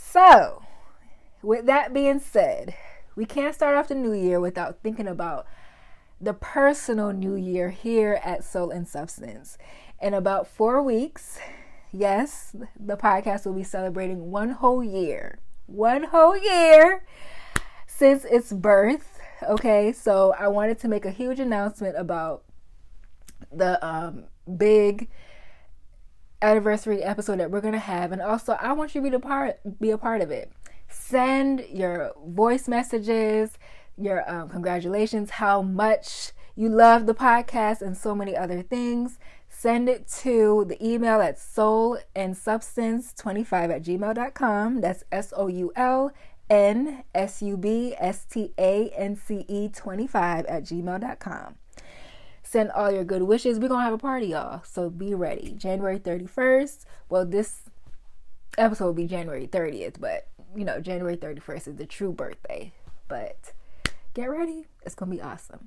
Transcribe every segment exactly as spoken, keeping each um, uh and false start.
So, with that being said, we can't start off the new year without thinking about the personal new year here at Soul and Substance. In about four weeks, yes, the podcast will be celebrating one whole year. One whole year since its birth. Okay, so I wanted to make a huge announcement about the um, big anniversary episode that we're gonna have, and also I want you to be a part, be a part of it. Send your voice messages, your um, congratulations, how much you love the podcast, and so many other things. Send it to the email at soul and substance twenty-five at gmail dot com. That's S O U L N S U B S T A N C E twenty-five at gmail dot com. Send all your good wishes. We're going to have a party, y'all. So be ready. January thirty-first. Well, this episode will be January thirtieth. But, you know, January thirty-first is the true birthday. But get ready. It's going to be awesome.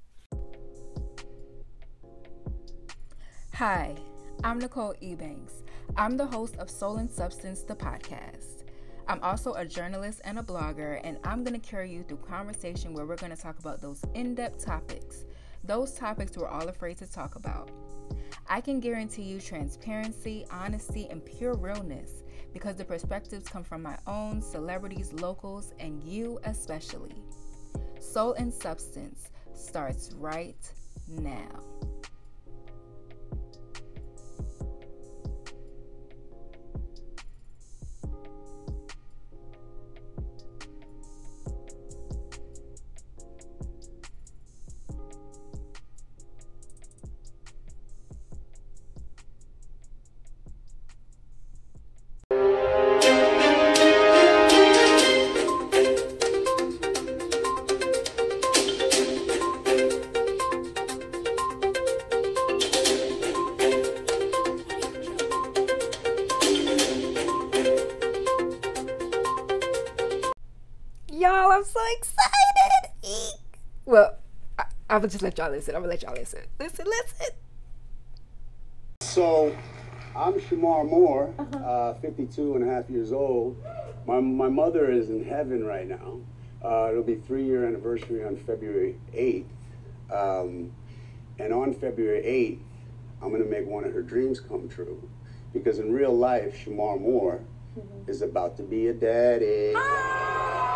Hi, I'm Nicole Ebanks. I'm the host of Soul and Substance, the podcast. I'm also a journalist and a blogger. And I'm going to carry you through conversation where we're going to talk about those in-depth topics. Those topics we're all afraid to talk about. I can guarantee you transparency, honesty, and pure realness because the perspectives come from my own, celebrities, locals, and you especially. Soul and Substance starts right now. Y'all, I'm so excited. Eek. Well, I, I will just let y'all listen. I'm gonna let y'all listen. Listen, listen. So, I'm Shamar Moore, uh-huh. uh, fifty-two and a half years old. My, my mother is in heaven right now. Uh, it'll be three-year anniversary on February eighth. Um, and on February eighth, I'm gonna make one of her dreams come true. Because in real life, Shamar Moore mm-hmm. is about to be a daddy. Ah!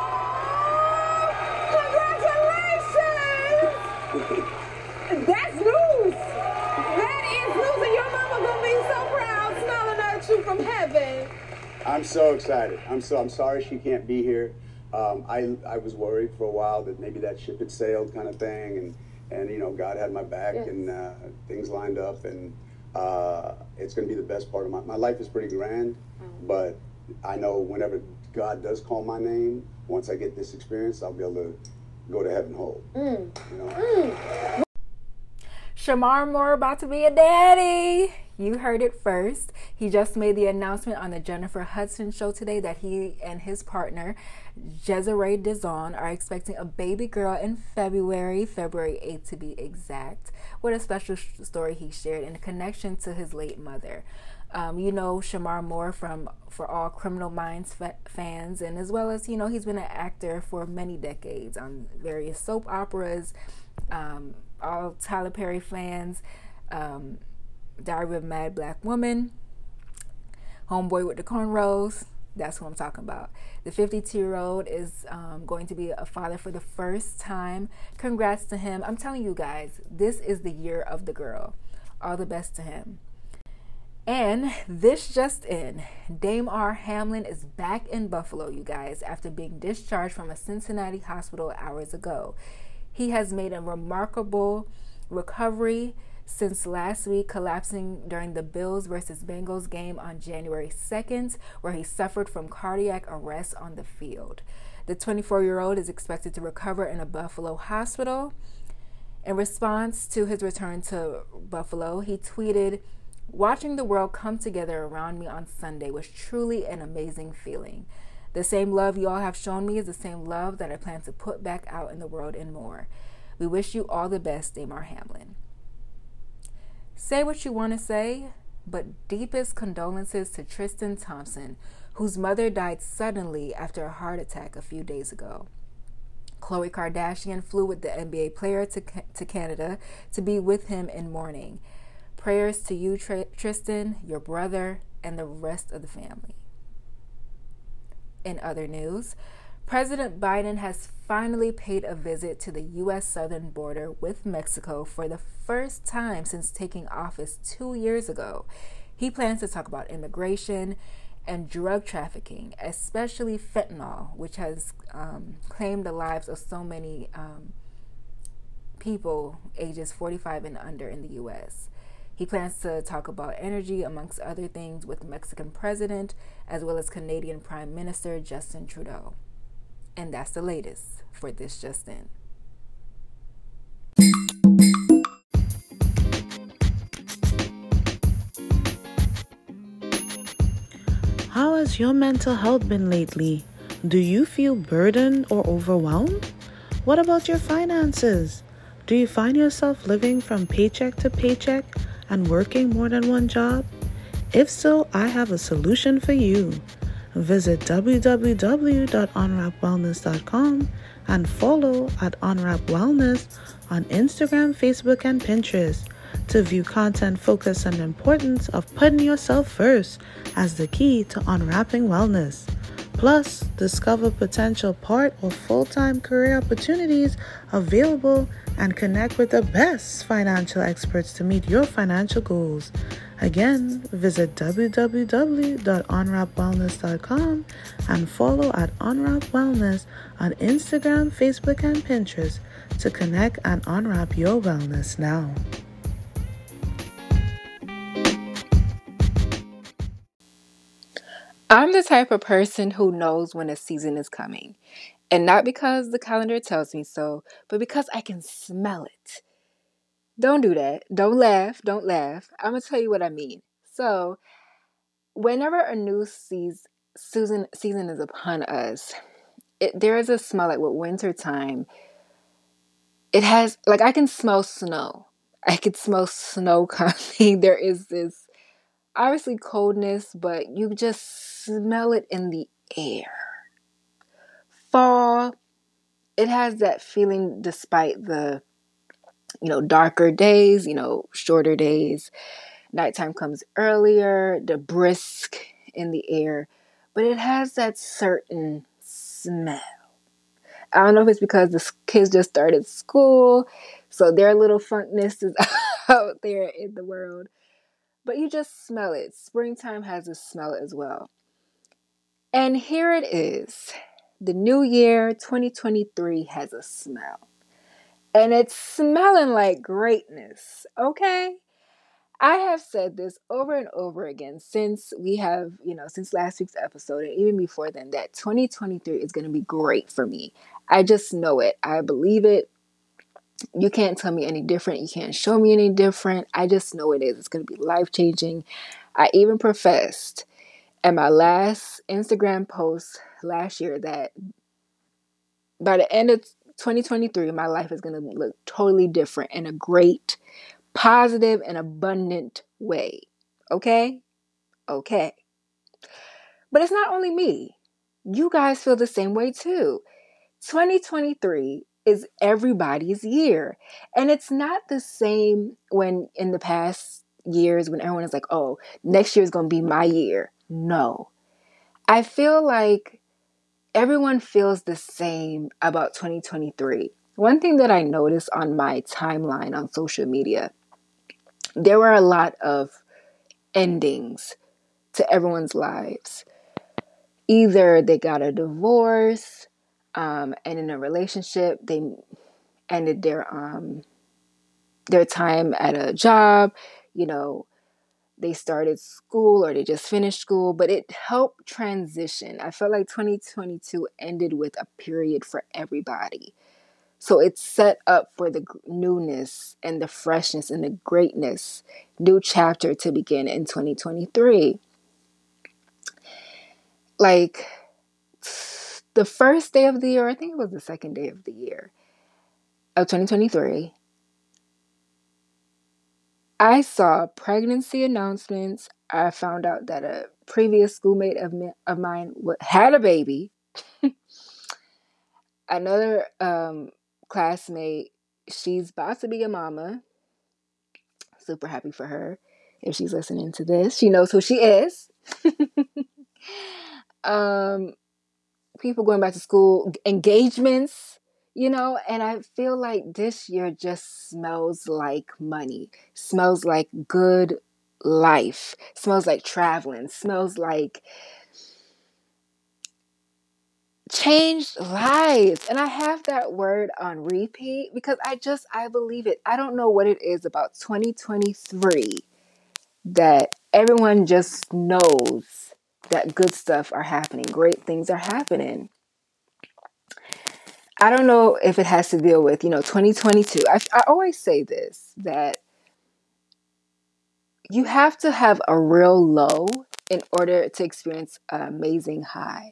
That's news. That is news, and your mama gonna be so proud, smiling at you from heaven. I'm so excited. I'm so I'm sorry she can't be here. Um, I I was worried for a while that maybe that ship had sailed, kind of thing, and and you know God had my back, yes. and uh, things lined up, and uh, it's gonna be the best part of my my life is pretty grand, mm-hmm. but I know whenever God does call my name, once I get this experience, I'll be able to go to heaven whole. Mm. You know? Mm. Shamar Moore about to be a daddy. You heard it first. He just made the announcement on the Jennifer Hudson show today that he and his partner, Desiree Dizon, are expecting a baby girl in February, February eighth to be exact. What a special story he shared in a connection to his late mother. Um, you know Shamar Moore from For All Criminal Minds fa- fans, and as well as, you know, he's been an actor for many decades on various soap operas. Um, all Tyler Perry fans, um, Diary of a Mad Black Woman, Homeboy with the Cornrows, that's who I'm talking about. The fifty-two-year-old is um, going to be a father for the first time. Congrats to him. I'm telling you guys, this is the year of the girl. All the best to him. And this just in, Dame R. Hamlin is back in Buffalo, you guys, after being discharged from a Cincinnati hospital hours ago. He has made a remarkable recovery since last week, collapsing during the Bills versus Bengals game on January second, where he suffered from cardiac arrest on the field. The twenty-four-year-old is expected to recover in a Buffalo hospital. In response to his return to Buffalo, he tweeted, "Watching the world come together around me on Sunday was truly an amazing feeling. The same love you all have shown me is the same love that I plan to put back out in the world and more. We wish you all the best, Dame R. Hamlin." Say what you want to say, but deepest condolences to Tristan Thompson, whose mother died suddenly after a heart attack a few days ago. Khloe Kardashian flew with the N B A player to, to Canada to be with him in mourning. Prayers to you, Tristan, your brother, and the rest of the family. In other news, President Biden has finally paid a visit to the U S southern border with Mexico for the first time since taking office two years ago. He plans to talk about immigration and drug trafficking, especially fentanyl, which has um, claimed the lives of so many um, people ages forty-five and under in the U S. He plans to talk about energy, amongst other things, with the Mexican president, as well as Canadian Prime Minister Justin Trudeau. And that's the latest for This Just In. How has your mental health been lately? Do you feel burdened or overwhelmed? What about your finances? Do you find yourself living from paycheck to paycheck and working more than one job? If so, I have a solution for you. Visit w w w dot unwrap wellness dot com and follow at Unwrap Wellness on Instagram, Facebook, and Pinterest to view content focused on the importance of putting yourself first as the key to unwrapping wellness. Plus, discover potential part or full-time career opportunities available and connect with the best financial experts to meet your financial goals. Again, visit w w w dot unwrap wellness dot com and follow at Unwrap Wellness on Instagram, Facebook, and Pinterest to connect and unwrap your wellness now. I'm the type of person who knows when a season is coming. And not because the calendar tells me so, but because I can smell it. Don't do that. Don't laugh. Don't laugh. I'm going to tell you what I mean. So, whenever a new season, season, season is upon us, it, there is a smell like with winter time. It has, like, I can smell snow. I could smell snow coming. There is this obviously coldness, but you just smell it in the air. Fall, it has that feeling despite the, you know, darker days, you know, shorter days. Nighttime comes earlier, the brisk in the air, but it has that certain smell. I don't know if it's because the kids just started school, so their little funkness is out there in the world. But you just smell it. Springtime has a smell as well. And here it is. The new year, twenty twenty-three, has a smell. And it's smelling like greatness, okay? I have said this over and over again since we have, you know, since last week's episode, and even before then, that twenty twenty-three is going to be great for me. I just know it. I believe it. You can't tell me any different. You can't show me any different. I just know it is. It's going to be life-changing. I even professed in my last Instagram post last year that by the end of twenty twenty-three, my life is going to look totally different in a great, positive, and abundant way. Okay? Okay. But it's not only me. You guys feel the same way too. twenty twenty-three is everybody's year. And it's not the same when in the past years when everyone is like, oh, next year is going to be my year. No. I feel like everyone feels the same about twenty twenty-three. One thing that I noticed on my timeline on social media, there were a lot of endings to everyone's lives. Either they got a divorce, um, and in a relationship, they ended their um their time at a job, you know, they started school or they just finished school, but it helped transition. I felt like twenty twenty-two ended with a period for everybody. So it's set up for the newness and the freshness and the greatness, new chapter to begin in twenty twenty-three. Like the first day of the year, I think it was the second day of the year of twenty twenty-three, I saw pregnancy announcements. I found out that a previous schoolmate of, me, of mine had a baby. Another um, classmate, she's about to be a mama. Super happy for her. If she's listening to this, she knows who she is. um, people going back to school, engagements, you know, and I feel like this year just smells like money, smells like good life, smells like traveling, smells like changed lives. And I have that word on repeat because I just, I believe it. I don't know what it is about twenty twenty-three that everyone just knows that good stuff are happening. Great things are happening. I don't know if it has to deal with, you know, twenty twenty-two. I, I always say this, that you have to have a real low in order to experience an amazing high.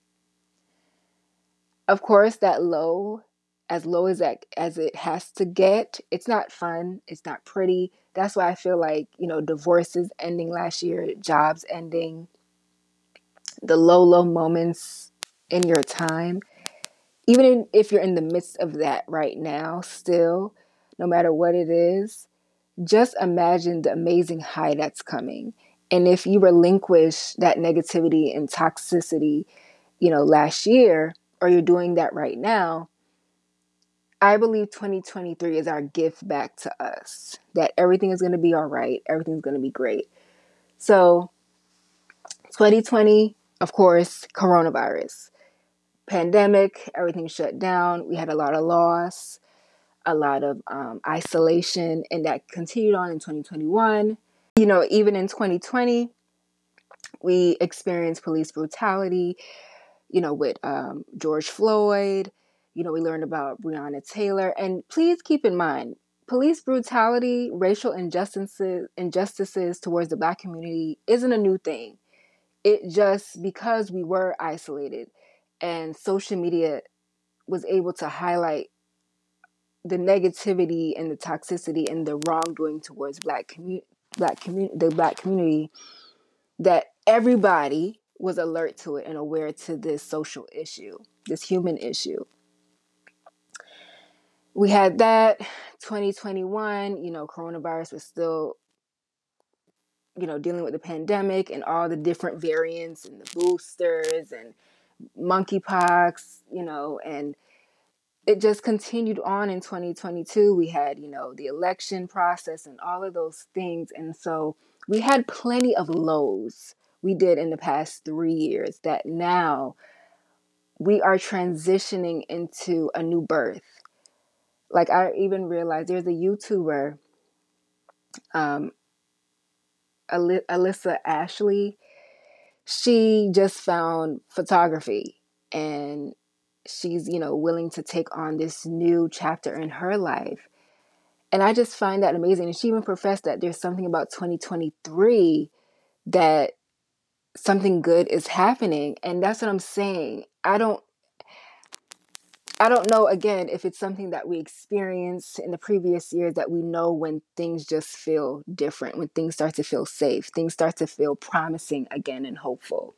Of course, that low, as low as that as it has to get, it's not fun. It's not pretty. That's why I feel like, you know, divorces ending last year, jobs ending, the low, low moments in your time. Even in, if you're in the midst of that right now, still, no matter what it is, just imagine the amazing high that's coming. And if you relinquish that negativity and toxicity, you know, last year, or you're doing that right now, I believe twenty twenty-three is our gift back to us, that everything is going to be all right. Everything's going to be great. So twenty twenty, of course, coronavirus, pandemic, everything shut down. We had a lot of loss, a lot of um, isolation, and that continued on in twenty twenty-one. You know, even in twenty twenty, we experienced police brutality, you know, with um, George Floyd. You know, we learned about Breonna Taylor. And please keep in mind, police brutality, racial injustices, injustices towards the Black community isn't a new thing. It just, because we were isolated and social media was able to highlight the negativity and the toxicity and the wrongdoing towards Black community, Black community, the Black community, that everybody was alert to it and aware to this social issue, this human issue. We had that twenty twenty-one, you know, coronavirus was still, you know, dealing with the pandemic and all the different variants and the boosters and monkeypox, you know, and it just continued on in twenty twenty-two. We had, you know, the election process and all of those things. And so we had plenty of lows we did in the past three years that now we are transitioning into a new birth. Like, I even realized there's a YouTuber, um, Al- Alyssa Ashley. She just found photography and she's, you know, willing to take on this new chapter in her life. And I just find that amazing. And she even professed that there's something about twenty twenty-three that something good is happening. And that's what I'm saying. I don't I don't know, again, if it's something that we experienced in the previous years, that we know when things just feel different, when things start to feel safe, things start to feel promising again and hopeful.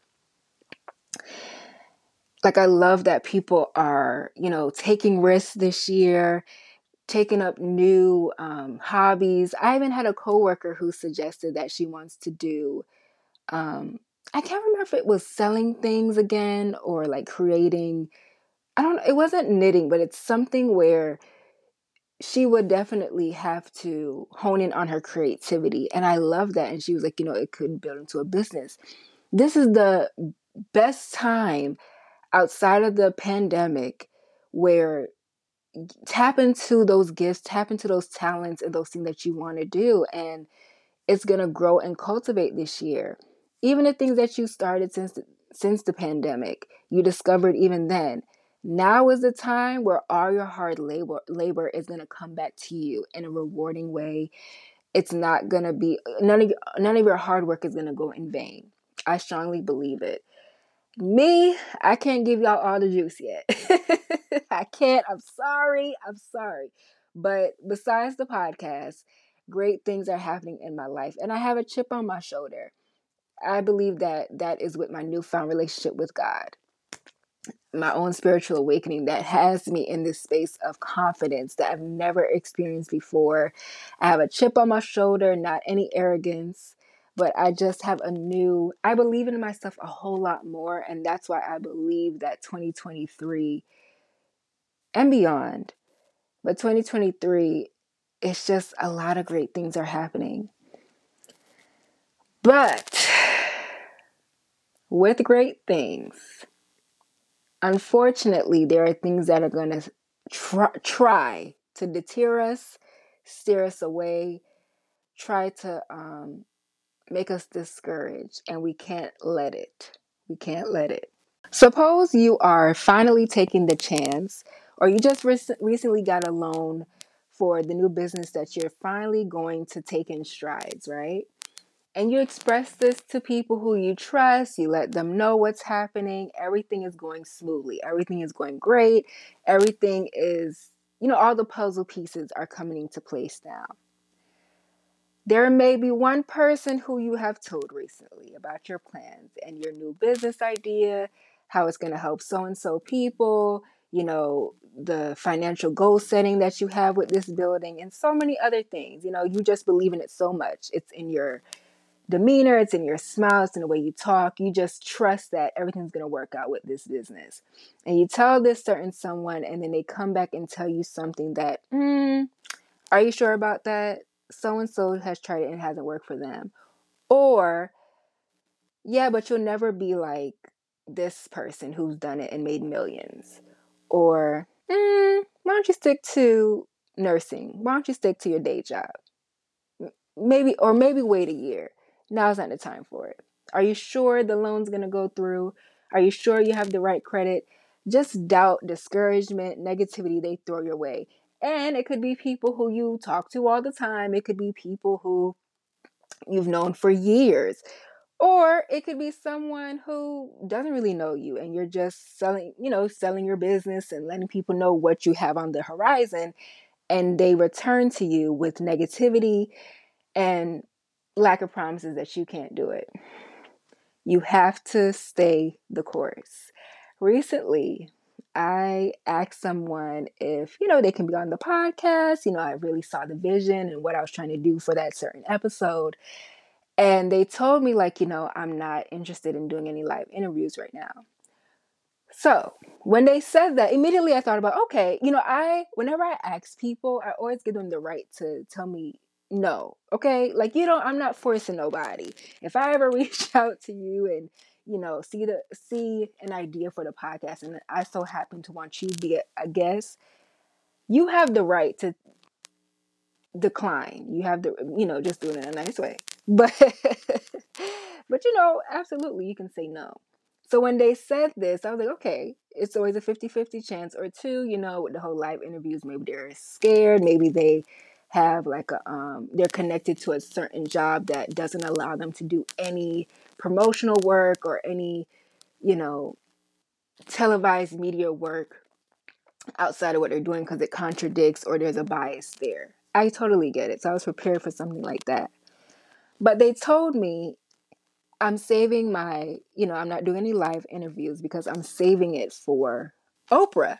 Like, I love that people are, you know, taking risks this year, taking up new um, hobbies. I even had a coworker who suggested that she wants to do, um, I can't remember if it was selling things again or like creating, I don't know, it wasn't knitting, but it's something where she would definitely have to hone in on her creativity. And I love that. And she was like, you know, it could build into a business. This is the best time outside of the pandemic where tap into those gifts, tap into those talents and those things that you want to do. And it's going to grow and cultivate this year. Even the things that you started since, since the pandemic, you discovered even then. Now is the time where all your hard labor labor is going to come back to you in a rewarding way. It's not going to be, none of, none of your hard work is going to go in vain. I strongly believe it. Me, I can't give y'all all the juice yet. I can't. I'm sorry. I'm sorry. But besides the podcast, great things are happening in my life. And I have a chip on my shoulder. I believe that that is with my newfound relationship with God, my own spiritual awakening that has me in this space of confidence that I've never experienced before. I have a chip on my shoulder, not any arrogance, but I just have a new, I believe in myself a whole lot more. And that's why I believe that twenty twenty-three and beyond, but twenty twenty-three, it's just a lot of great things are happening. But with great things, unfortunately, there are things that are going to try, try to deter us, steer us away, try to um, make us discouraged, and we can't let it. We can't let it. Suppose you are finally taking the chance, or you just re- recently got a loan for the new business that you're finally going to take in strides, right? And you express this to people who you trust. You let them know what's happening. Everything is going smoothly. Everything is going great. Everything is, you know, all the puzzle pieces are coming into place now. There may be one person who you have told recently about your plans and your new business idea, how it's going to help so-and-so people, you know, the financial goal setting that you have with this building, and so many other things. You know, you just believe in it so much. It's in your demeanor, it's in your smile, it's in the way you talk. You just trust that everything's going to work out with this business. And you tell this certain someone, and then they come back and tell you something that, hmm, are you sure about that? So-and-so has tried it and it hasn't worked for them. Or, yeah, but you'll never be like this person who's done it and made millions. Or, mm, why don't you stick to nursing? Why don't you stick to your day job? Maybe, or maybe wait a year. Now's not the time for it. Are you sure the loan's going to go through? Are you sure you have the right credit? Just doubt, discouragement, negativity they throw your way. And it could be people who you talk to all the time. It could be people who you've known for years. Or it could be someone who doesn't really know you and you're just selling, you know, selling your business and letting people know what you have on the horizon. And they return to you with negativity and lack of promises that you can't do it. You have to stay the course. Recently, I asked someone if, you know, they can be on the podcast. You know, I really saw the vision and what I was trying to do for that certain episode. And they told me, like, you know, I'm not interested in doing any live interviews right now. So when they said that, immediately I thought about, okay, you know, I, whenever I ask people, I always give them the right to tell me no. Okay. Like, you know, I'm not forcing nobody. If I ever reach out to you and, you know, see the, see an idea for the podcast and I so happen to want you to be a, a guest, you have the right to decline. You have the, you know, just doing it in a nice way. But, but, you know, absolutely, you can say no. So when they said this, I was like, okay, it's always a fifty-fifty chance. Or two, you know, with the whole live interviews, maybe they're scared. Maybe they have like a, um, they're connected to a certain job that doesn't allow them to do any promotional work or any, you know, televised media work outside of what they're doing because it contradicts or there's a bias there. I totally get it. So I was prepared for something like that. But they told me I'm saving my, you know, I'm not doing any live interviews because I'm saving it for Oprah.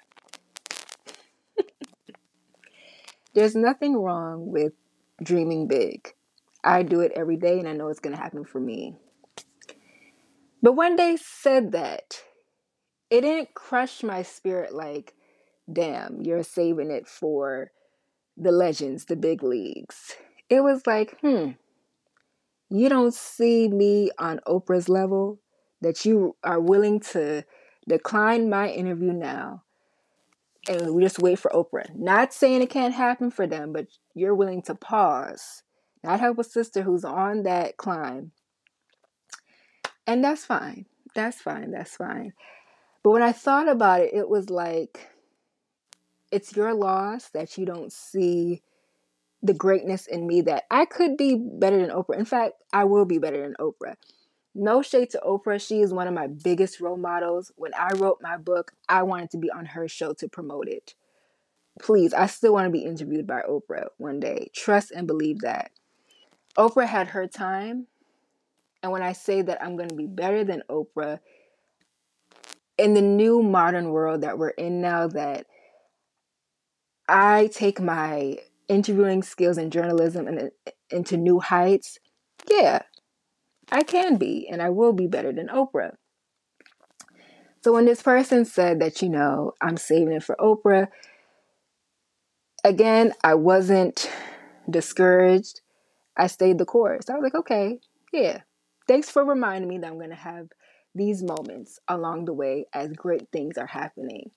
There's nothing wrong with dreaming big. I do it every day and I know it's going to happen for me. But when they said that, it didn't crush my spirit like, damn, you're saving it for the legends, the big leagues. It was like, hmm, you don't see me on Oprah's level, that you are willing to decline my interview now and we just wait for Oprah. Not saying it can't happen for them, but you're willing to pause, not help a sister who's on that climb. And that's fine. That's fine. That's fine. But when I thought about it, it was like, it's your loss that you don't see the greatness in me that I could be better than Oprah. In fact, I will be better than Oprah. No shade to Oprah. She is one of my biggest role models. When I wrote my book, I wanted to be on her show to promote it. Please, I still want to be interviewed by Oprah one day. Trust and believe that. Oprah had her time. And when I say that I'm going to be better than Oprah, in the new modern world that we're in now, that I take my interviewing skills in journalism and into new heights, yeah, I can be and I will be better than Oprah. So when this person said that, you know, I'm saving it for Oprah, again, I wasn't discouraged. I stayed the course. I was like, okay, yeah, thanks for reminding me that I'm going to have these moments along the way as great things are happening.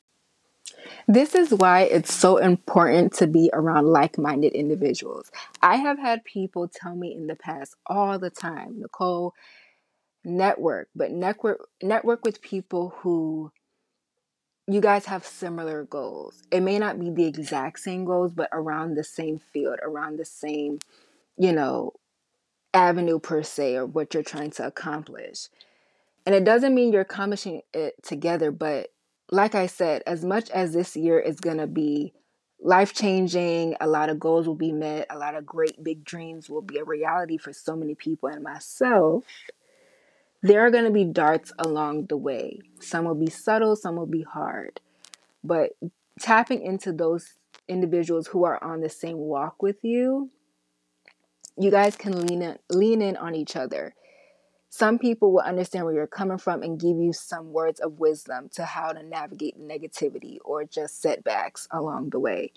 This is why it's so important to be around like-minded individuals. I have had people tell me in the past all the time, Nicole, network, but network network with people who you guys have similar goals. It may not be the exact same goals, but around the same field, around the same, you know, avenue per se, or what you're trying to accomplish. And it doesn't mean you're accomplishing it together, but like I said, as much as this year is going to be life-changing, a lot of goals will be met, a lot of great big dreams will be a reality for so many people and myself, there are going to be darts along the way. Some will be subtle, some will be hard. But tapping into those individuals who are on the same walk with you, you guys can lean in, lean in on each other. Some people will understand where you're coming from and give you some words of wisdom to how to navigate negativity or just setbacks along the way.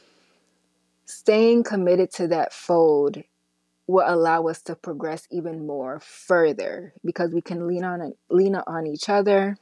Staying committed to that fold will allow us to progress even more further because we can lean on lean on each other.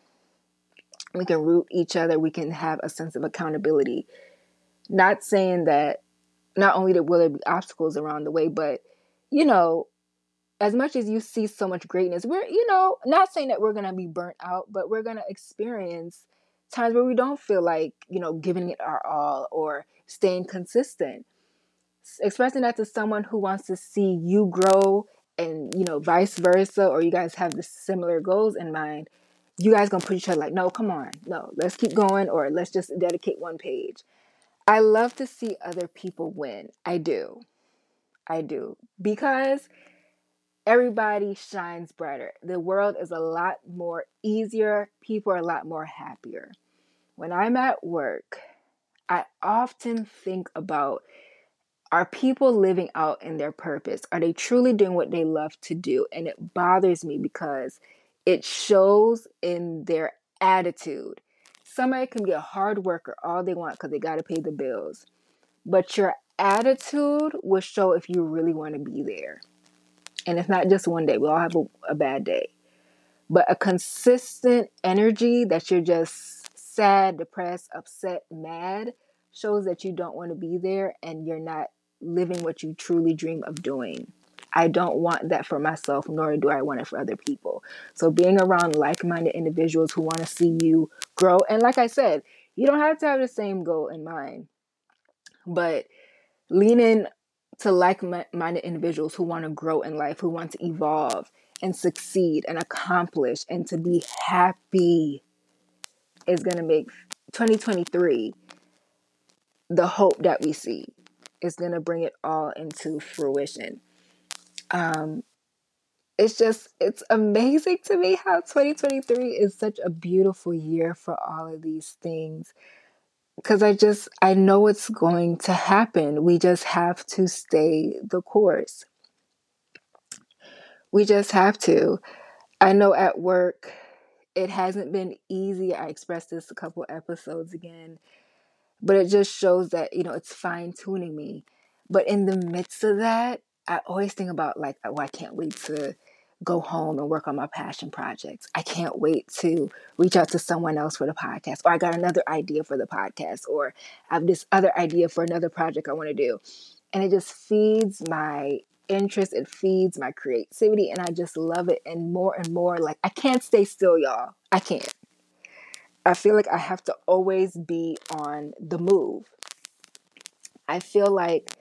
We can root each other. We can have a sense of accountability. Not saying that not only will there be obstacles around the way, but, you know, as much as you see so much greatness, we're, you know, not saying that we're going to be burnt out, but we're going to experience times where we don't feel like, you know, giving it our all or staying consistent. Expressing that to someone who wants to see you grow and, you know, vice versa, or you guys have the similar goals in mind, you guys going to put each other like, no, come on, no, let's keep going, or let's just dedicate one page. I love to see other people win. I do. I do. Because everybody shines brighter. The world is a lot more easier. People are a lot more happier. When I'm at work, I often think about, are people living out in their purpose? Are they truly doing what they love to do? And it bothers me because it shows in their attitude. Somebody can be a hard worker all they want because they got to pay the bills. But your attitude will show if you really want to be there. And it's not just one day. We all have a, a bad day. But a consistent energy that you're just sad, depressed, upset, mad shows that you don't want to be there and you're not living what you truly dream of doing. I don't want that for myself, nor do I want it for other people. So being around like-minded individuals who want to see you grow. And like I said, you don't have to have the same goal in mind. But lean in to like-minded individuals who want to grow in life, who want to evolve and succeed and accomplish and to be happy is going to make twenty twenty-three the hope that we see. Is going to bring it all into fruition. Um, it's just, it's amazing to me how twenty twenty-three is such a beautiful year for all of these things. Because I just, I know it's going to happen. We just have to stay the course. We just have to. I know at work, it hasn't been easy. I expressed this a couple episodes again. But it just shows that, you know, it's fine tuning me. But in the midst of that, I always think about like, oh, I can't wait to go home and work on my passion projects. I can't wait to reach out to someone else for the podcast. Or I got another idea for the podcast. Or I have this other idea for another project I want to do. And it just feeds my interest. It feeds my creativity. And I just love it. And more and more, like, I can't stay still, y'all. I can't. I feel like I have to always be on the move. I feel like,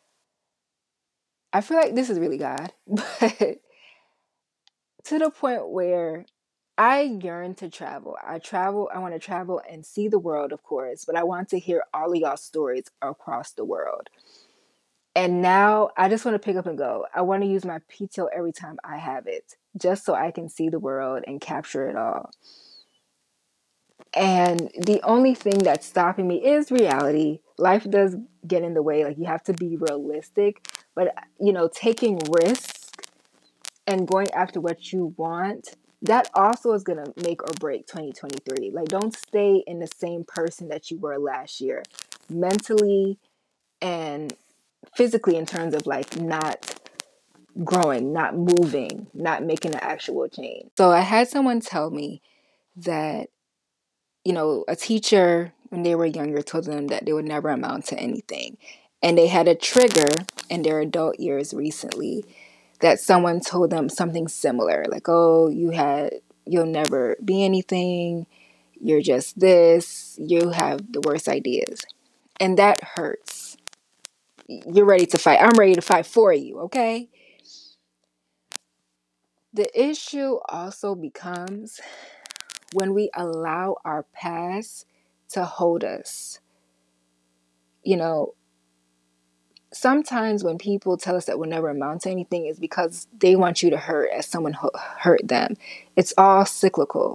I feel like this is really God, but to the point where I yearn to travel. I travel, I want to travel and see the world, of course, but I want to hear all of y'all's stories across the world. And now I just want to pick up and go. I want to use my P T O every time I have it, just so I can see the world and capture it all. And the only thing that's stopping me is reality. Life does get in the way. Like, you have to be realistic. But, you know, taking risks and going after what you want, that also is going to make or break twenty twenty-three. Like, don't stay in the same person that you were last year, mentally and physically, in terms of like not growing, not moving, not making an actual change. So I had someone tell me that, you know, a teacher when they were younger told them that they would never amount to anything. And they had a trigger in their adult years recently that someone told them something similar. Like, oh, you had, you'll never be anything. You're just this. You have the worst ideas. And that hurts. You're ready to fight. I'm ready to fight for you, okay? The issue also becomes when we allow our past to hold us. You know, sometimes when people tell us that we'll never amount to anything, is because they want you to hurt as someone hurt them. It's all cyclical.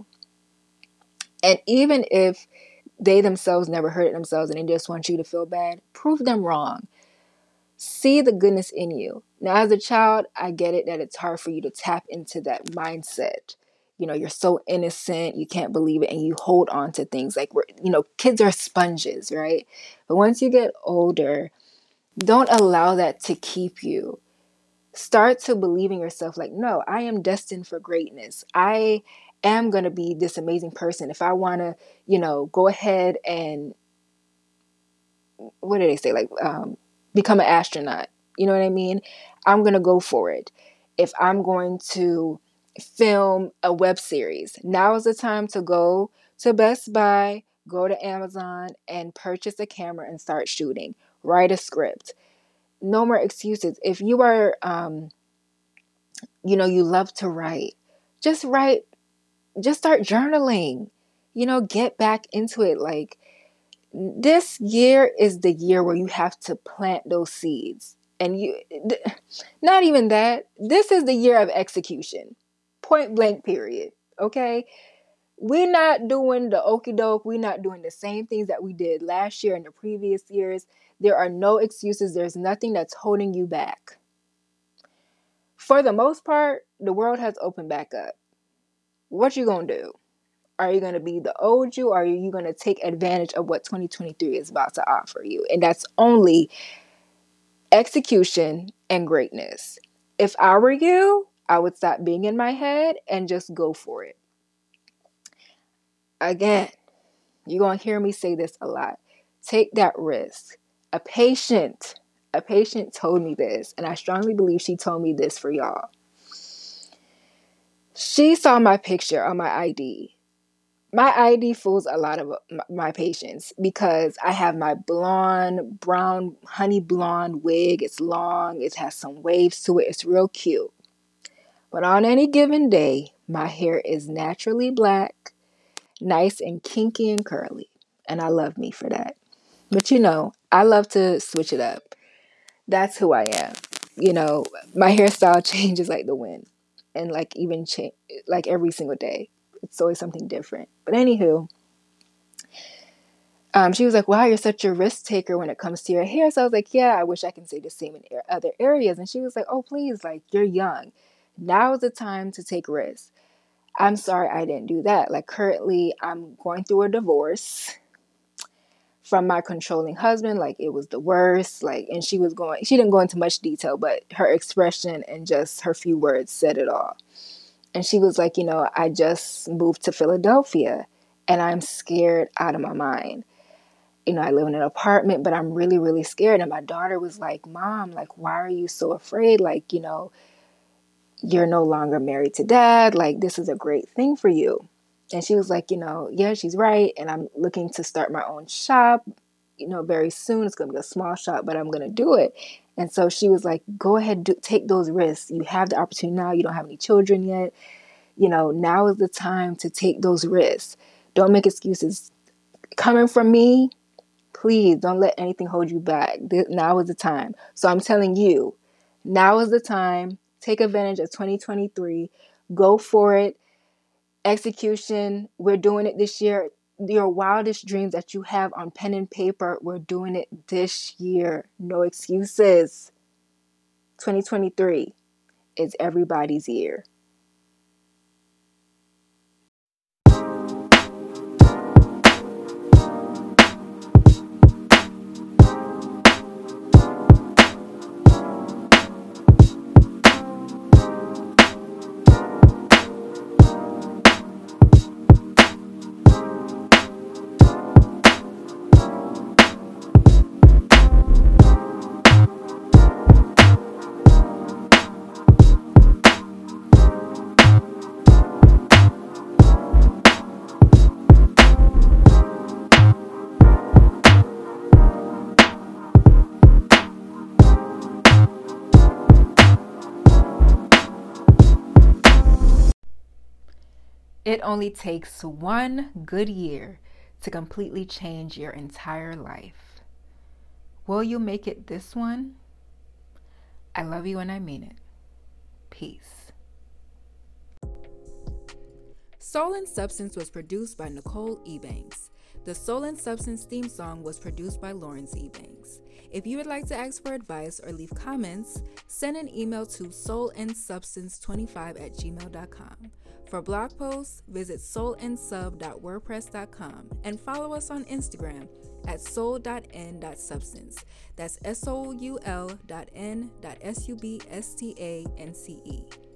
And even if they themselves never hurt themselves and they just want you to feel bad, prove them wrong. See the goodness in you. Now, as a child, I get it that it's hard for you to tap into that mindset. You know, you're so innocent, you can't believe it, and you hold on to things like, we're, you know, kids are sponges, right? But once you get older, don't allow that to keep you. Start to believe in yourself like, no, I am destined for greatness. I am going to be this amazing person. If I want to, you know, go ahead and, what do they say? Like, um, become an astronaut. You know what I mean? I'm going to go for it. If I'm going to film a web series, now is the time to go to Best Buy, go to Amazon and purchase a camera and start shooting. Write a script. No more excuses. If you are, um, you know, you love to write, just write, just start journaling, you know, get back into it. Like, this year is the year where you have to plant those seeds. And you, not even that, this is the year of execution. Point blank, period. Okay? We're not doing the okie doke. We're not doing the same things that we did last year and the previous years. There are no excuses. There's nothing that's holding you back. For the most part, the world has opened back up. What you gonna do? Are you going to be the old you, or are you going to take advantage of what twenty twenty-three is about to offer you? And that's only execution and greatness. If I were you, I would stop being in my head and just go for it. Again, you're going to hear me say this a lot. Take that risk. A patient, a patient told me this, and I strongly believe she told me this for y'all. She saw my picture on my I D. My I D fools a lot of my patients because I have my blonde, brown, honey blonde wig. It's long. It has some waves to it. It's real cute. But on any given day, my hair is naturally black, nice and kinky and curly. And I love me for that. But you know, I love to switch it up. That's who I am. You know, my hairstyle changes like the wind. And like even change, like every single day. It's always something different. But anywho, um, she was like, wow, you're such a risk taker when it comes to your hair. So I was like, yeah, I wish I can say the same in other areas. And she was like, oh, please, like, you're young. Now is the time to take risks. I'm sorry I didn't do that. Like, currently, I'm going through a divorce from my controlling husband. Like, it was the worst. Like, and she was going, she didn't go into much detail, but her expression and just her few words said it all. And she was like, you know, I just moved to Philadelphia and I'm scared out of my mind. You know, I live in an apartment, but I'm really, really scared. And my daughter was like, Mom, like, why are you so afraid? Like, you know, you're no longer married to Dad. Like, this is a great thing for you. And she was like, you know, yeah, she's right. And I'm looking to start my own shop, you know, very soon. It's going to be a small shop, but I'm going to do it. And so she was like, go ahead, do, take those risks. You have the opportunity now. You don't have any children yet. You know, now is the time to take those risks. Don't make excuses. Coming from me, Please don't let anything hold you back. Now is the time. So I'm telling you, now is the time. Take advantage of twenty twenty-three. Go for it. Execution. We're doing it this year. Your wildest dreams that you have on pen and paper, we're doing it this year. No excuses. twenty twenty-three is everybody's year. It only takes one good year to completely change your entire life. Will you make it this one? I love you and I mean it. Peace. Soul and Substance was produced by Nicole Ebanks. The Soul and Substance theme song was produced by Lawrence Ebanks. If you would like to ask for advice or leave comments, send an email to soul and substance twenty-five at gmail dot com. For blog posts, visit soul and sub dot wordpress dot com and follow us on Instagram at soul dot n dot substance. That's S O U L dot N dot S U B S T A N C E.